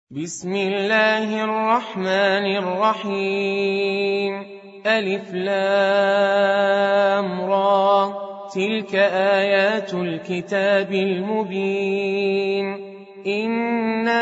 بسم الله الرحمن الرحيم ألف لام را تلك آيات الكتاب المبين إنا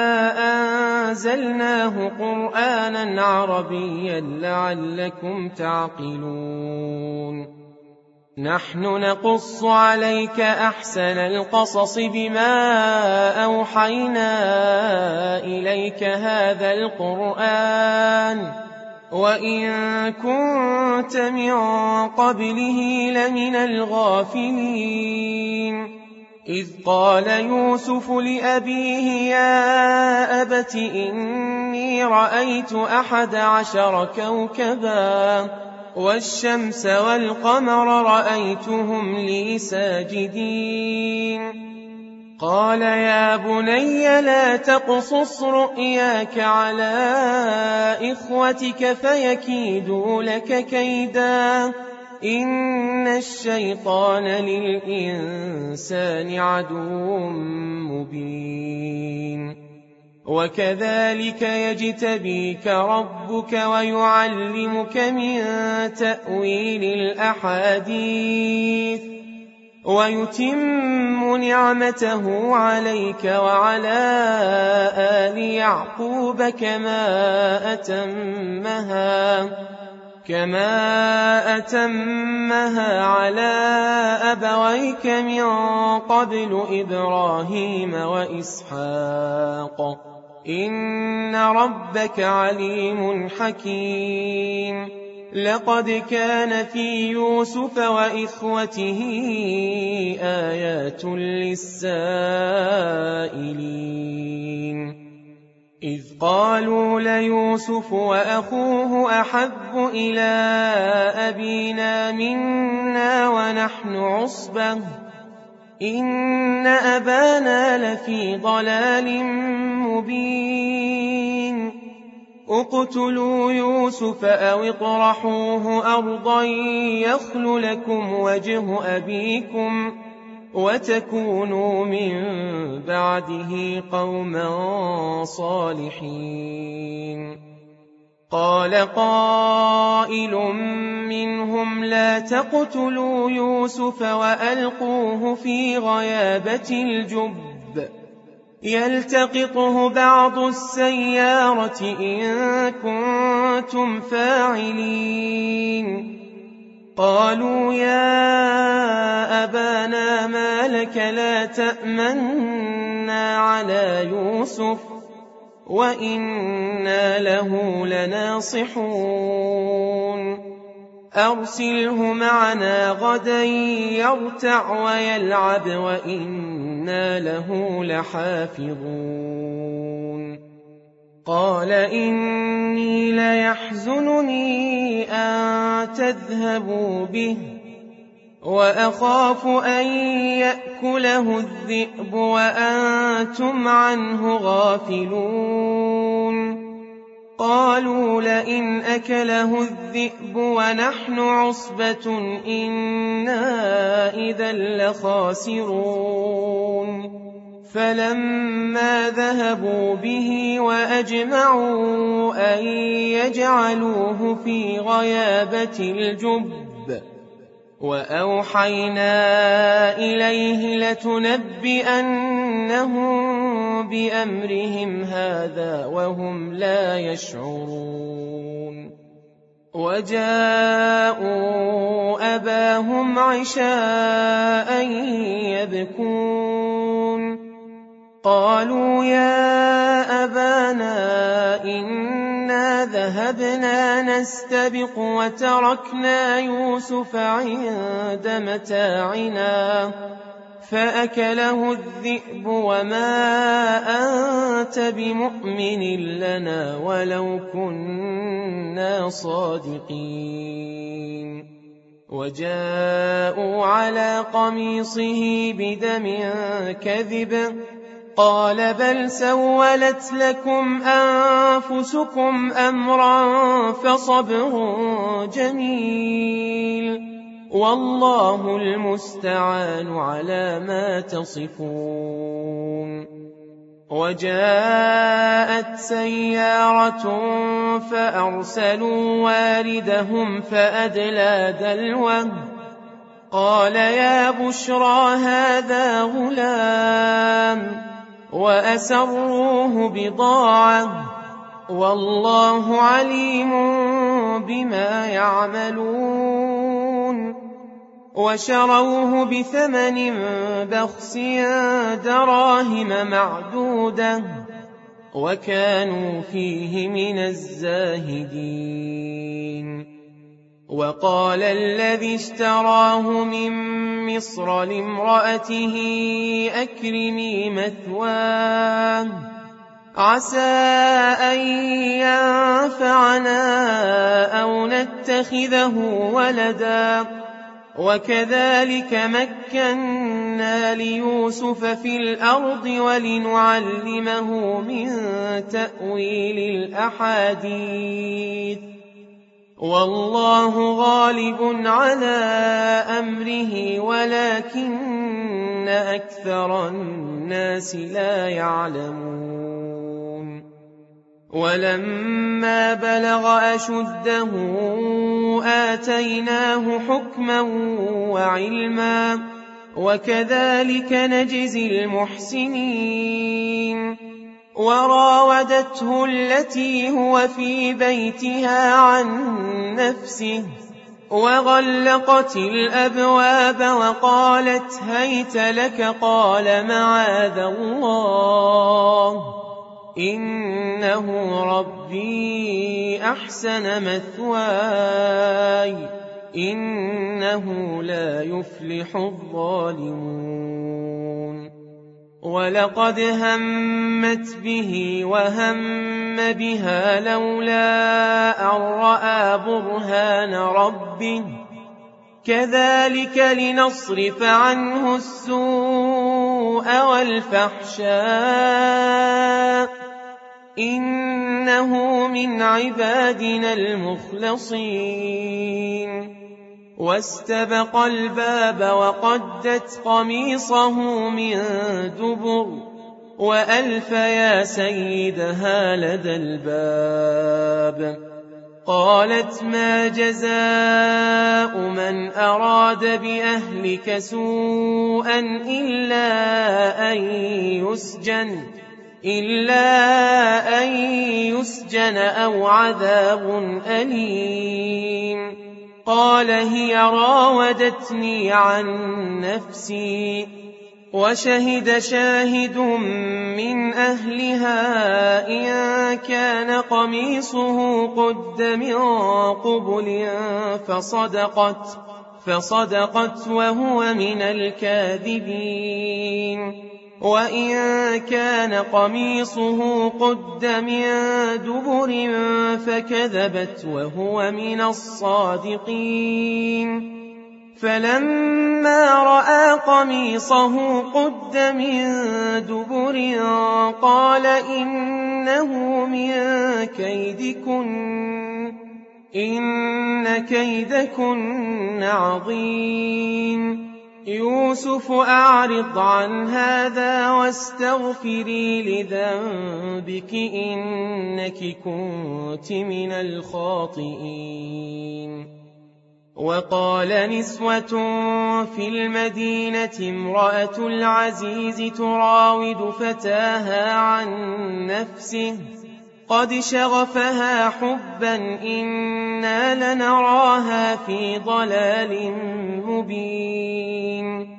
أنزلناه قرآنا عربيا لعلكم تعقلون نحن نقص عليك أحسن القصص بما أوحينا إليك هذا القرآن وإن كنت من قبله لمن الغافلين إذ قال يوسف لأبيه يا أبت إني رأيت 11 كوكبا والشمس والقمر رأيتهم لي ساجدين قال يا بني لا تقصص رؤياك على إخوتك فيكيدوا لك كيدا إن الشيطان للإنسان عدو مبين وكذلك يجتبيك ربك ويعلمك من تأويل الأحاديث ويتم نعمته عليك وعلى آل يعقوب كما أتمها على أبويك من قبل إبراهيم وإسحاق إن ربك عليم حكيم لقد كان في يوسف وإخوته آيات للسائلين إذ قالوا ليوسف وأخوه أحب إلى أبينا منا ونحن عصبة إن أبانا لفي ضلال مبين اقتلوا يوسف أو اطرحوه أرضا يخل لكم وجه أبيكم وتكونوا من بعده قوما صالحين قال قائل منهم لا تقتلوا يوسف وألقوه في غيابة الجب يلتقطه بعض السيارة إن كنتم فاعلين قالوا يا أبانا ما لك لا تأمنا على يوسف وإنا له لناصحون أرسله معنا غدا يرتع ويلعب وإنا له لحافظون قال إني ليحزنني أن تذهبوا به وأخاف أن يأكله الذئب وأنتم عنه غافلون قالوا لئن أكله الذئب ونحن عصبة إنا إذا لخاسرون فلما ذهبوا به وأجمعوا أن يجعلوه في غيابة الجب وأوحينا إليه لتنبئنهم بأمرهم هذا وهم لا يشعرون وجاءوا أباهم عشاء يبكون قالوا يا أبانا إنا ذهبنا نستبق وتركنا يوسف عند متاعنا فأكله الذئب وما أنت بمؤمن لنا ولو كنا صادقين وجاءوا على قميصه بدم كذب قال بل سولت لكم أنفسكم أمرا فصبر جميل والله المستعان على ما تصفون وجاءت سيارة فأرسلوا واردهم فأدلى دلوه قال يا بشرى هذا غلام وأسروه بضاعة والله عليم بما يعملون وشروه بثمن بخس دراهم معدودة وكانوا فيه من الزاهدين. وقال الذي اشتراه من مصر لامرأته أكرمي مثواه عسى أن ينفعنا أو نتخذه ولدا وكذلك مكنا ليوسف في الأرض ولنعلمه من تأويل الأحاديث والله غالب على أمره ولكن أكثر الناس لا يعلمون. ولما بلغ أشده آتيناه حكما وعلما وكذلك نجزي المحسنين. وراودته التي هو في بيتها عن نفسه وغلقت الأبواب وقالت هيت لك قال معاذ الله إنه ربي أحسن مثواي إنه لا يفلح الظالمون. ولقد همت به وهم بها لولا أن رأى برهان ربه كذلك لنصرف عنه السوء والفحشاء إنه من عبادنا المخلصين. واستبق الباب وقدت قميصه من دبر وألف يا سيدها لدى الباب. قالت ما جزاء من أراد بأهلك سوءا إلا أن يسجن أو عذاب أليم. قال هي راودتني عن نفسي وشهد شاهد من أهلها إن كان قميصه قد من قبل فصدقت وهو من الكاذبين وإن كان قميصه قد من دبر فكذبت وهو من الصادقين. فلما رأى قميصه قد من دبر قال إنه من كيدكن إن كيدكن عظيم. يوسف أعرض عن هذا واستغفري لذنبك إنك كنت من الخاطئين. وقال نسوة في المدينة امرأة العزيز تراود فتاها عن نفسه قد شغفها حبا إنا لنراها في ضلال مبين.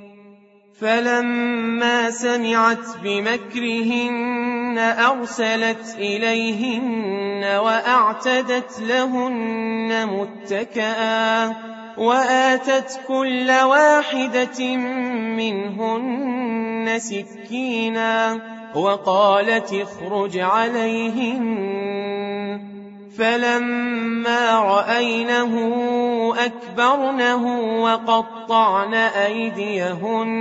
فلما سمعت بمكرهن أرسلت إليهن وأعتدت لهن متكئا وآتت كل واحدة منهن سكينا وقالت اخرج عليهن. فلما رأينه أكبرنه وقطعن أيديهن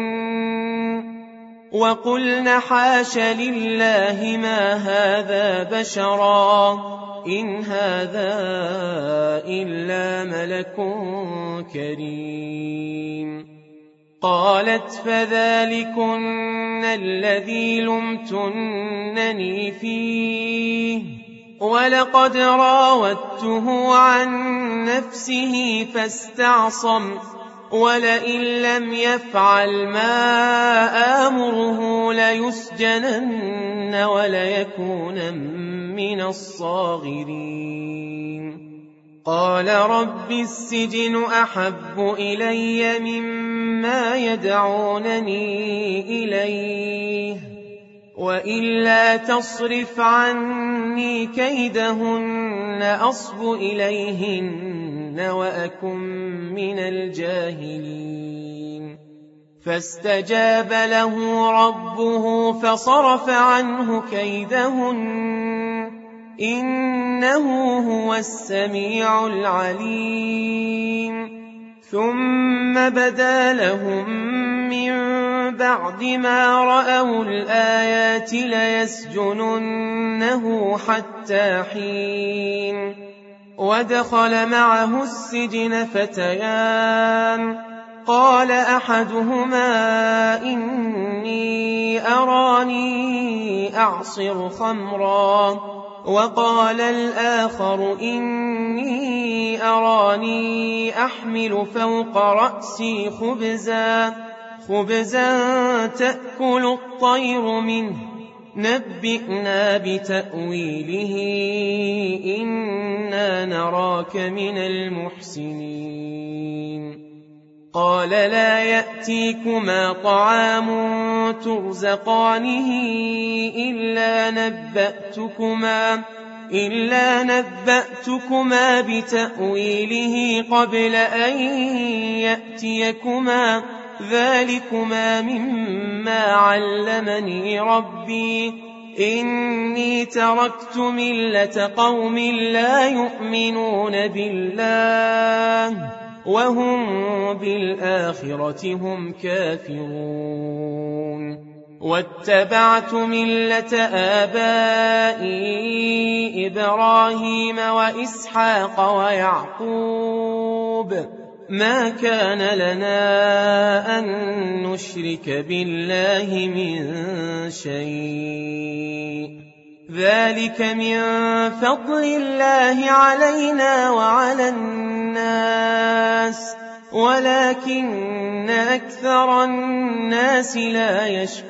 وقلن حاش لله ما هذا بشرا إن هذا إلا ملك كريم. قالت فذلكن الذي لمتنني فيه ولقد راودته عن نفسه فاستعصم ولئن لم يفعل ما آمره ليسجنن وليكون من الصاغرين قال رب السجن أحب إلي مما يدعونني إليه وإلا تصرف عني كيدهن أصب إليهن وأكن من الجاهلين فاستجاب له ربه فصرف عنه كيدهن إنه هو السميع العليم ثم بدا لهم من بعد ما رأوا الآيات ليسجننه حتى حين ودخل معه السجن فتيان قال أحدهما إني أراني أعصر خمرا وقال الآخر إني أراني أحمل فوق رأسي خبزا تأكل الطير منه نبئنا بتأويله إنا نراك من المحسنين قال لا يأتيكما طعام ترزقانه إلا نبأتكما بتأويله قبل أن يأتيكما ذلكما مما علمني ربي إني تركت ملة قوم لا يؤمنون بالله وهم بالآخرة هم كافرون واتبعت ملة آبائي إبراهيم وإسحاق ويعقوب ما كان لنا أن نشرك بالله من شيء ذلك من فضل الله علينا وعلى الناس ولكن أكثر الناس لا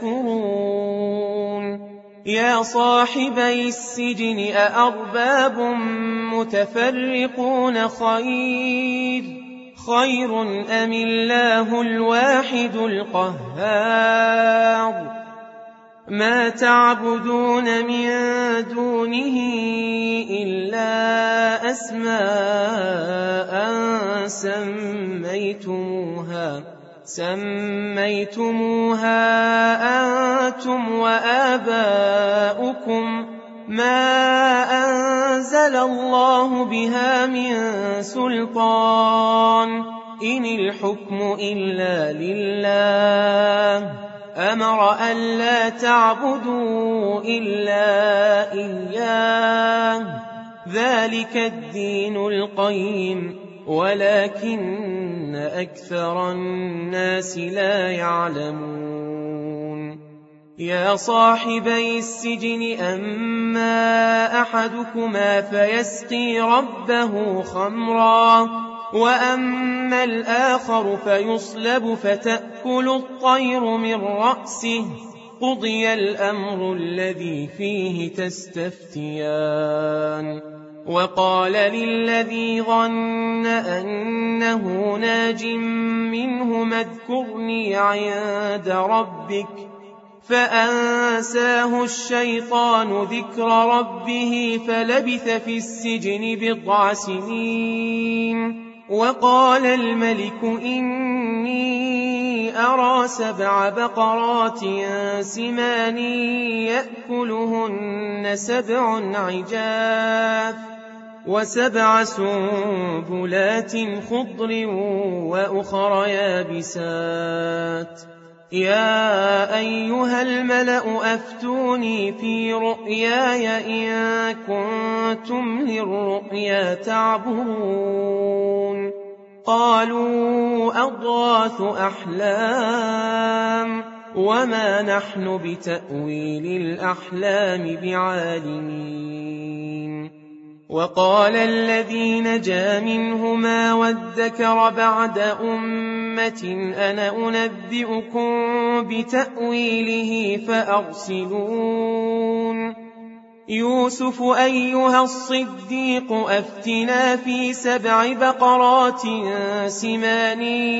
يشكرون يا صاحبي السجن أأرباب متفرقون خير أم الله الواحد القهار ما تعبدون من دونه إلا أسماء سميتموها أنتم وآباؤكم ما أنزل الله بها من سلطان إن الحكم إلا لله أمر ألا تعبدوا إلا إياه ذلك الدين القيم ولكن أكثر الناس لا يعلمون يا صاحبي السجن أما أحدكما فيسقي ربه خمرا وأما الآخر فيصلب فتأكل الطير من رأسه قضي الأمر الذي فيه تستفتيان وقال للذي ظن أنه ناج منهما اذكرني عند ربك فأنساه الشيطان ذكر ربه فلبث في السجن 10 سنين وقال الملك إني أرى 7 بقرات سمان يأكلهن 7 عجاف و7 سنبلات خضر وأخر يابسات يا أيها الملأ أفتوني في رؤياي إن كنتم للرؤيا تعبرون قالوا أضغاث أحلام وما نحن بتأويل الأحلام بعالمين. وقال الذي نجا منهما وادكر بعد أمة أنا أنبئكم بتأويله فأرسلون. يوسف أيها الصديق أفتنا في 7 بقرات سمان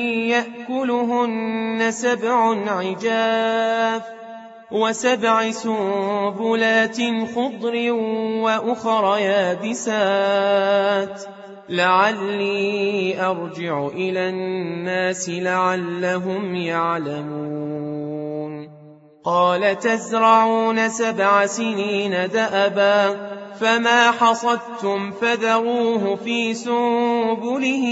يأكلهن 7 عجاف و7 سنبلات خضر وأخر يابسات لعلي أرجع إلى الناس لعلهم يعلمون. قال تزرعون 7 سنين دأبا فما حصدتم فذروه في سنبله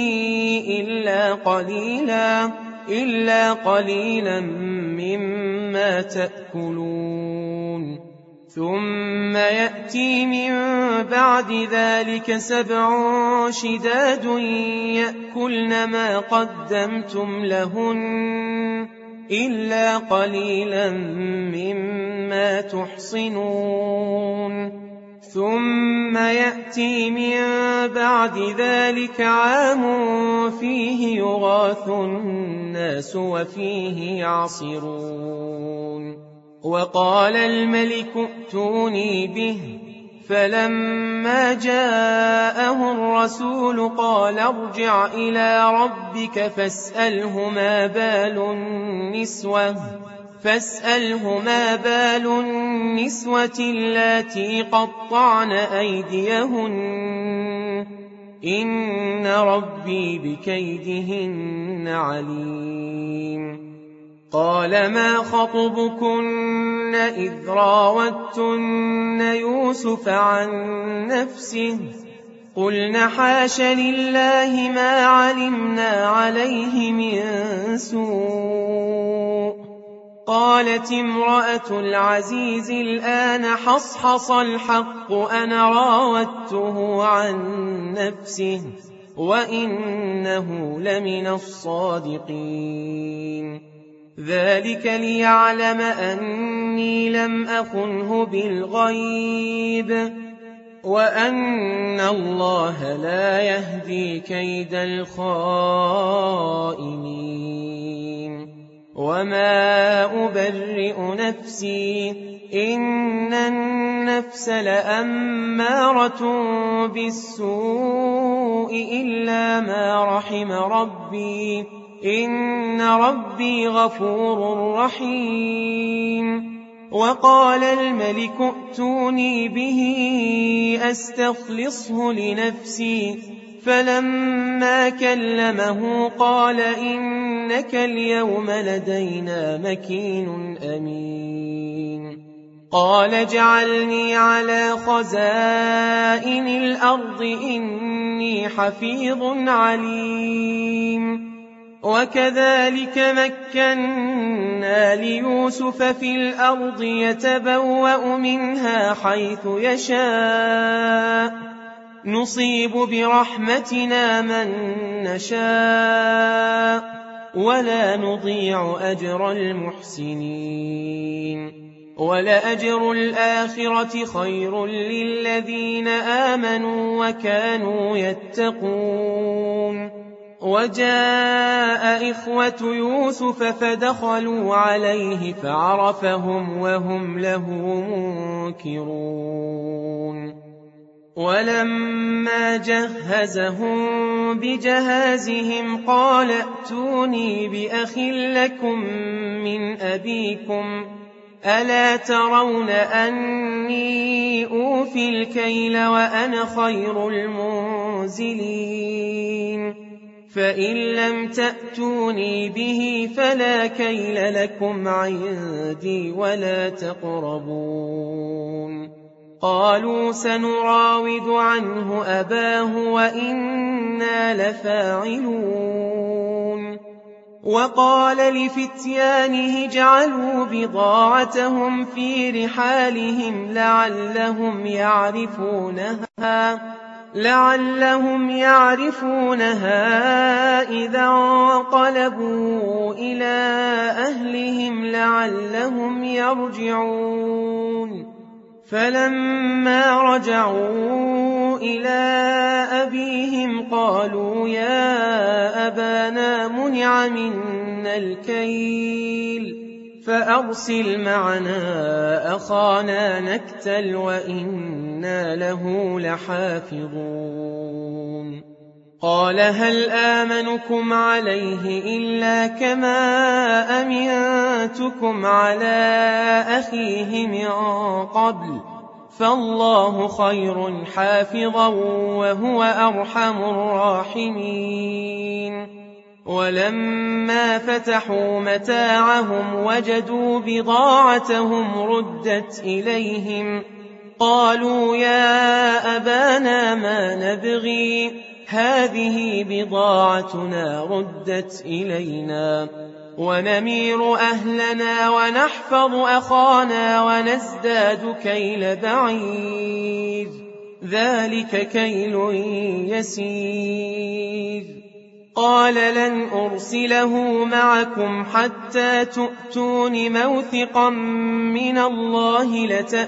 إلا قليلا مما تأكلون. ثم يأتي من بعد ذلك 7 شداد يأكلن ما قدمتم لهن إلا قليلا مما تحصنون. ثم يأتي من بعد ذلك عام فيه يغاث الناس وفيه يعصرون. وقال الملك ائتوني به فلما جاءه الرسول قال ارجع إلى ربك فاسأله ما بال النسوة اللاتي قطعن أيديهن إن ربي بكيدهن عليم. قال ما خطبكن إذ راوتن يوسف عن نفسه قلن حاش لله ما علمنا عليه من سوء. قالت امرأة العزيز الآن حصحص الحق أنا راودته عن نفسه وإنه لمن الصادقين. ذلك ليعلم أني لم أخنه بالغيب وأن الله لا يهدي كيد الخائنين. وما أبرئ نفسي إن النفس لأمارة بالسوء إلا ما رحم ربي إن ربي غفور رحيم. وقال الملك ائتوني به أستخلصه لنفسي فلما كلمه قال إنك اليوم لدينا مكين أمين. قال اجعلني على خزائن الأرض إني حفيظ عليم. وكذلك مكنا ليوسف في الأرض يتبوأ منها حيث يشاء نصيب برحمتنا من نشاء ولا نضيع أجر المحسنين. ولأجر الآخرة خير للذين آمنوا وكانوا يتقون. وجاء إخوة يوسف فدخلوا عليه فعرفهم وهم له منكرون. ولما جهزهم بجهازهم قال ائتوني بأخ لكم من أبيكم ألا ترون أني أوفي الكيل وأنا خير المنزلين. فإن لم تأتوني به فلا كيل لكم عندي ولا تقربون. قالوا سنراود عنه أباه وإنا لفاعلون. وقال لفتيانه اجعلوا بضاعتهم في رحالهم لعلهم يعرفونها لعلهم يعرفونها إذا انقلبوا إلى أهلهم لعلهم يرجعون فلما رجعوا إلى أبيهم قالوا يا أبانا منع منا الكيل فأرسل معنا أخانا نكتل وإنا له لحافظون قال هل آمنكم عليه إلا كما أمنتكم على أخيه من قبل فالله خير حافظا وهو أرحم الراحمين ولما فتحوا متاعهم وجدوا بضاعتهم ردت إليهم قالوا يا أبانا ما نبغي هذه بضاعتنا ردت إلينا ونمير أهلنا ونحفظ أخانا ونزداد كيل بعير ذلك كيل يسير قال لن أرسله معكم حتى تؤتون موثقا من الله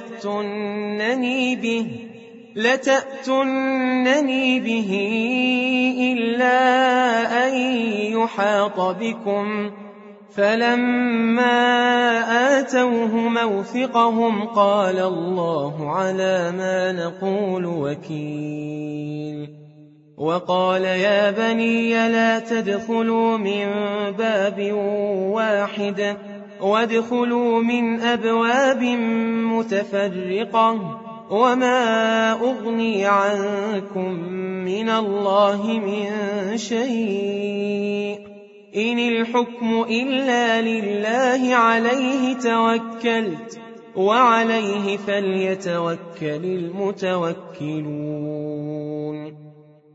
لتأتونني به إلا أن يحاط بكم فلما آتوه موثقهم قال الله على ما نقول وكيل وقال يا بني لا تدخلوا من باب واحد وادخلوا من أبواب متفرقة وما أغني عنكم من الله من شيء إن الحكم إلا لله عليه توكلت وعليه فليتوكل المتوكلون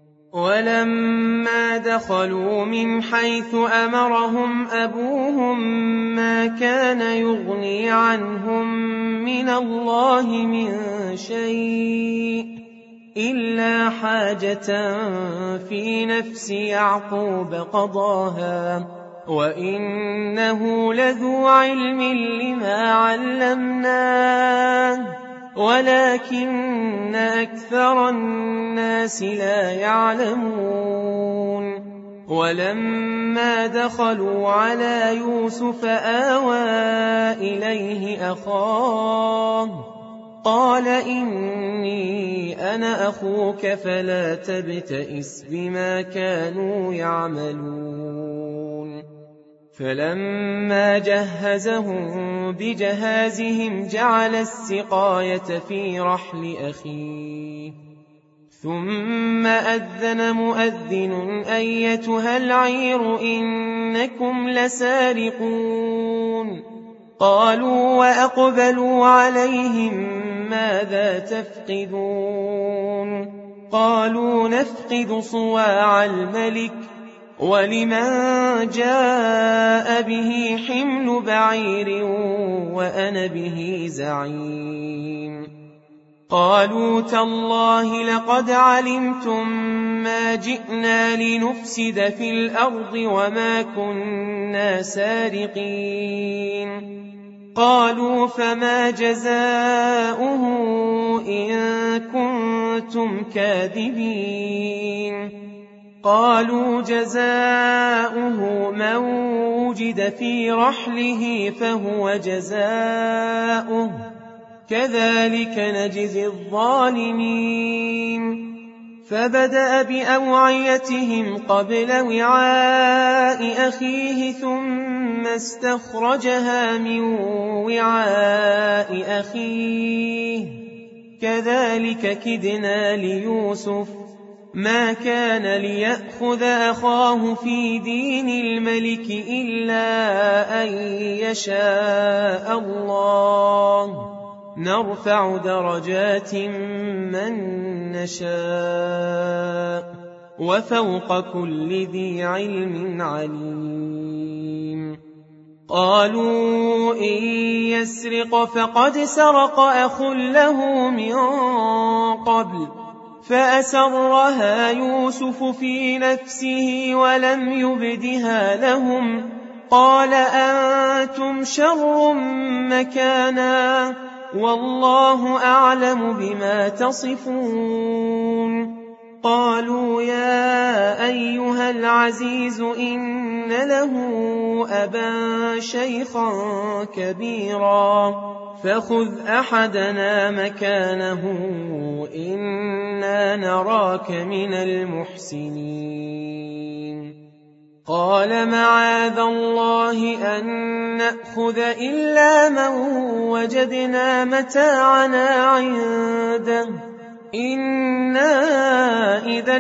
ولما دخلوا من حيث أمرهم أبوهم ما كان يغني عنهم من الله من شيء إلا حاجة في نفس يعقوب قضاها وإنه لذو علم لما علمناه ولكن أكثر الناس لا يعلمون ولما دخلوا على يوسف آوى إليه أخاه قال إني أنا أخوك فلا تبتئس بما كانوا يعملون فلما جهزهم بجهازهم جعل السقاية في رحل أخيه ثم أذن مؤذن أيتها العير إنكم لسارقون قالوا وأقبلوا عليهم ماذا تفقدون قالوا نفقد صواع الملك ولمن جاء به حمل بعير وأنا به زعيم قالوا تالله لقد علمتم ما جئنا لنفسد في الأرض وما كنا سارقين قالوا فما جزاؤه إن كنتم كاذبين قالوا جزاؤه من وجد في رحله فهو جزاؤه كذلك نجزي الظالمين فبدأ بأوعيتهم قبل وعاء أخيه ثم استخرجها من وعاء أخيه كذلك كدنا ليوسف ما كان ليأخذ أخاه في دين الملك إلا أن يشاء الله نرفع درجات من نشاء وفوق كل ذي علم عليم قالوا إن يسرق فقد سرق أخ له من قبل فأسرها يوسف في نفسه ولم يبدها لهم، قال أنتم شر مكانا والله أعلم بما تصفون. قالوا يا أيها العزيز إن له أبا شيخا كبيرا فخذ أحدنا مكانه إنا نراك من المحسنين. قال معاذ الله أن نأخذ إلا من وجدنا متاعنا عنده إنا إذا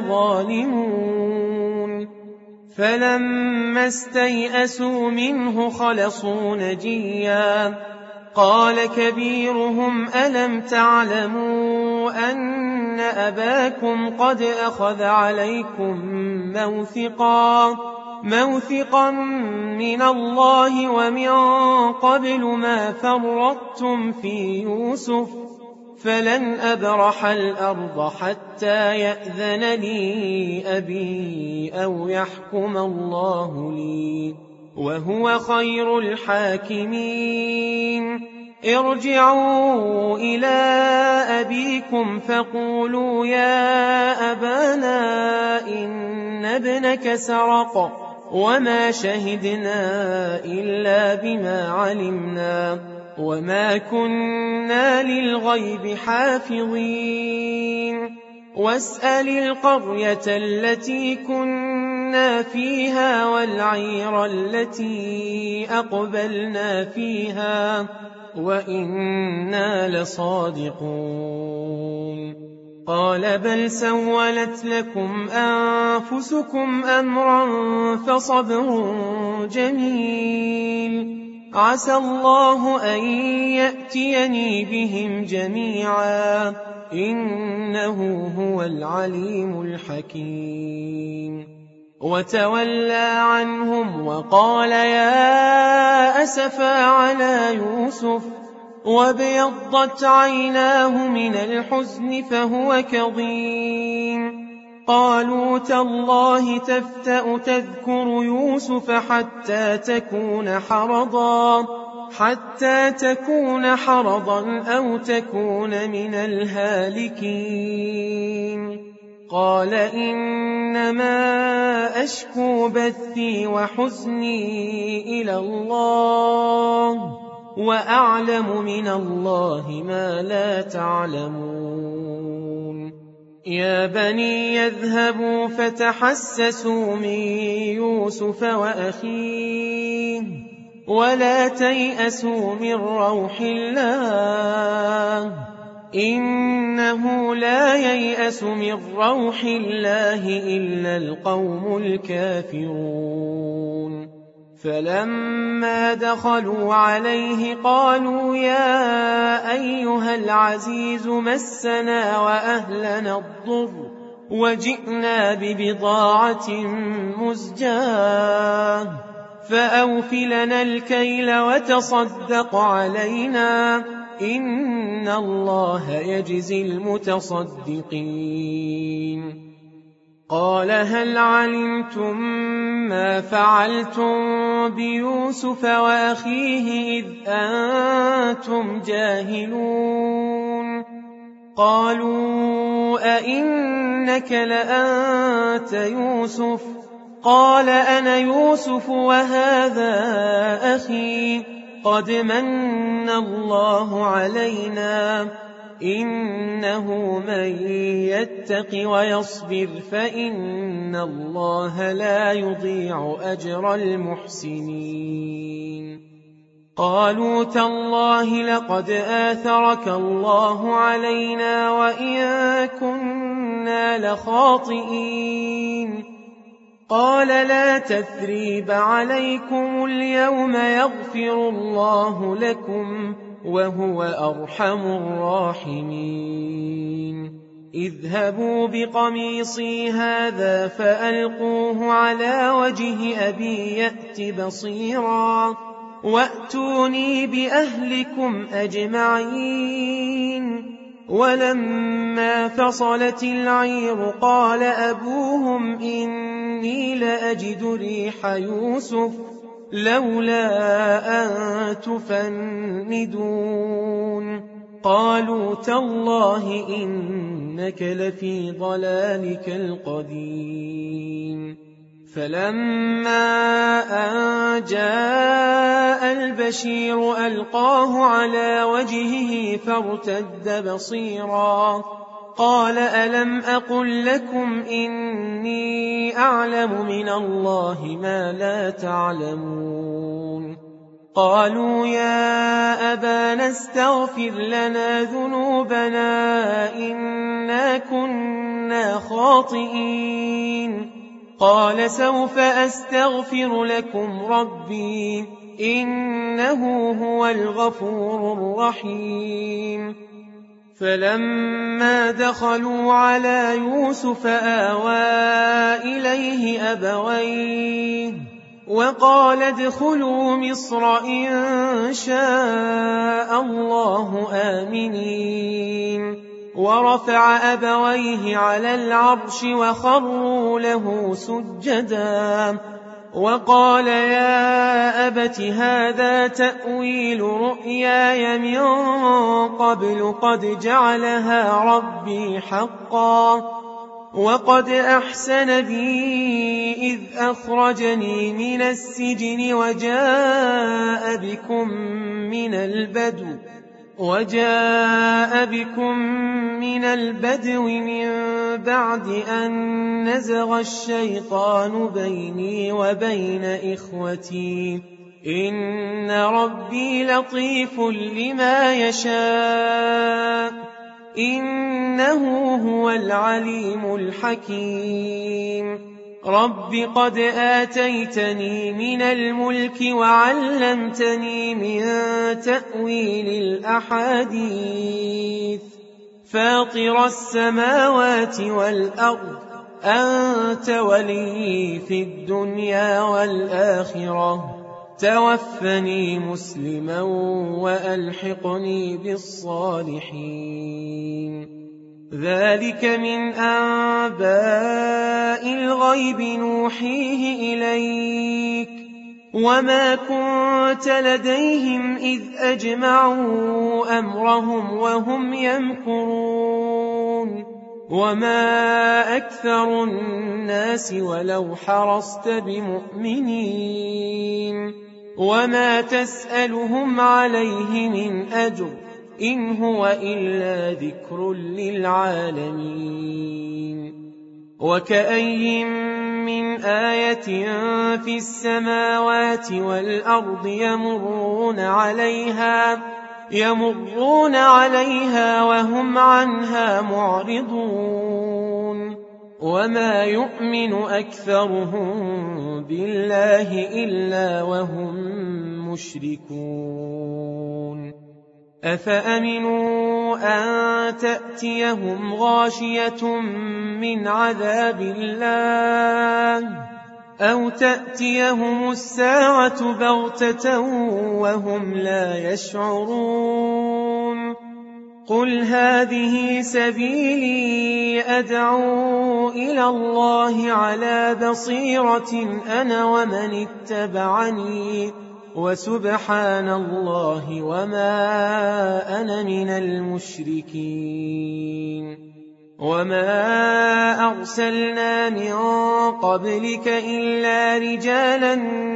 لظالمون. فلما استيئسوا منه خلصوا نجيا قال كبيرهم ألم تعلموا أن أباكم قد أخذ عليكم موثقا من الله ومن قبل ما فرطتم في يوسف فلن أبرح الأرض حتى يأذن لي أبي أو يحكم الله لي وهو خير الحاكمين. ارجعوا إلى أبيكم فقولوا يا أبانا إن ابنك سرق وما شهدنا إلا بما علمنا وما كنا للغيب حافظين. واسأل القرية التي كنا فيها والعير التي أقبلنا فيها وإنا لصادقون. قال بل سولت لكم أنفسكم أمرا فصبر جميل عسى الله أن يأتيني بهم جميعا إنه هو العليم الحكيم. وتولى عنهم وقال يا أسفا على يوسف وابيضت عيناه من الحزن فهو كظيم. قالوا تالله تفتأ تذكر يوسف حتى تكون حرضا أو تكون من الهالكين. قال إنما أشكو بثي وحزني إلى الله وأعلم من الله ما لا تعلمون. يا بني يذهبوا فتحسسوا من يوسف وأخيه ولا تيأسوا من روح الله إنه لا ييأس من روح الله إلا القوم الكافرون. فلما دخلوا عليه قالوا يا أيها العزيز مسنا وأهلنا الضر وجئنا ببضاعة مزجاة فأوف لنا الكيل وتصدق علينا إن الله يجزي المتصدقين. قال هل علمتم ما فعلتم بيوسف وأخيه إذ أنتم جاهلون؟ قالوا أئنك لأنت يوسف؟ قال أنا يوسف وهذا أخي قد من الله علينا إنه من يتق ويصبر فإن الله لا يضيع أجر المحسنين. قالوا تالله لقد آثرك الله علينا وإن كنا لخاطئين. قال لا تثريب عليكم اليوم يغفر الله لكم وهو أرحم الراحمين. اذهبوا بقميصي هذا فألقوه على وجه أبي يأت بصيرا وأتوني بأهلكم أجمعين ولما فصلت العير قال أبوهم إني لأجد ريح يوسف لولا أن تفندون قالوا تالله إنك لفي ضلالك القديم فلما أن جاء البشير ألقاه على وجهه فارتد بصيرا قال ألم أقل لكم إني أعلم من الله ما لا تعلمون قالوا يا أبانا استغفر لنا ذنوبنا إنا كنا خاطئين قال سوف أستغفر لكم ربي إنه هو الغفور الرحيم فلما دخلوا على يوسف آوى إليه أبويه وقال ادخلوا مصر إن شاء الله آمنين ورفع أبويه على العرش وخروا له سجدا وقال يا أبت هذا تأويل رؤياي من قبل قد جعلها ربي حقا وقد أحسن بي إذ أخرجني من السجن وجاء بكم من البدو من بعد أن نزغ الشيطان بيني وبين إخوتي إن ربي لطيف لما يشاء إنه هو العليم الحكيم رب قد آتيتني من الملك وعلمتني من تأويل الأحاديث فاطر السماوات والأرض أنت ولي في الدنيا والآخرة توفني مسلما وألحقني بالصالحين ذلك من أنباء الغيب نوحيه إليك وما كنت لديهم إذ أجمعوا أمرهم وهم يمكرون وما أكثر الناس ولو حرصت بمؤمنين وما تسألهم عليه من أجر إن هو إلا ذكر للعالمين وكأين من آية في السماوات والأرض يمرون عليها وهم عنها معرضون وما يؤمن أكثرهم بالله إلا وهم مشركون أفأمنوا أن تأتيهم غاشية من عذاب الله أو تأتيهم الساعة بغتة وهم لا يشعرون قل هذه سبيلي أدعو إلى الله على بصيرة أنا ومن اتبعني وسبحان الله وما أنا من المشركين وما أرسلنا من قبلك إلا رجالا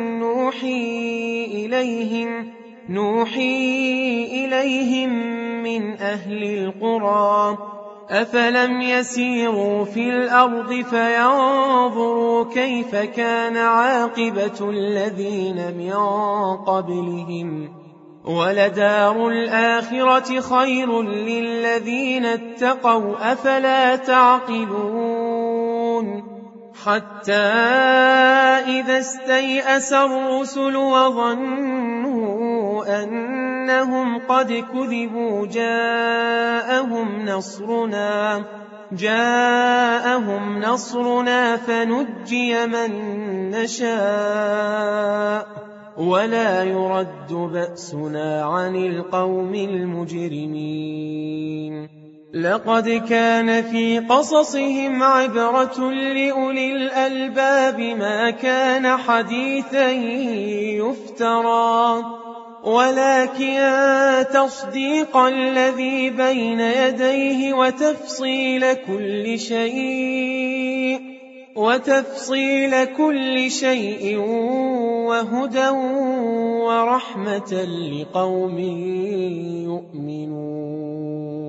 نوحي إليهم من أهل القرى أفلم يسيروا في الأرض فينظروا كيف كان عاقبة الذين من قبلهم ولدار الآخرة خير للذين اتقوا أفلا تعقلون حتى إذا استيأس الرسل وظنوا أنهم قد كذبوا جاءهم نصرنا فنجي من نشاء ولا يرد بأسنا عن القوم المجرمين لقد كان في قصصهم عبرة لأولي الألباب ما كان حديثا يفترى ولكن تصديق الذي بين يديه وتفصيل كل شيء وهدى ورحمة لقوم يؤمنون.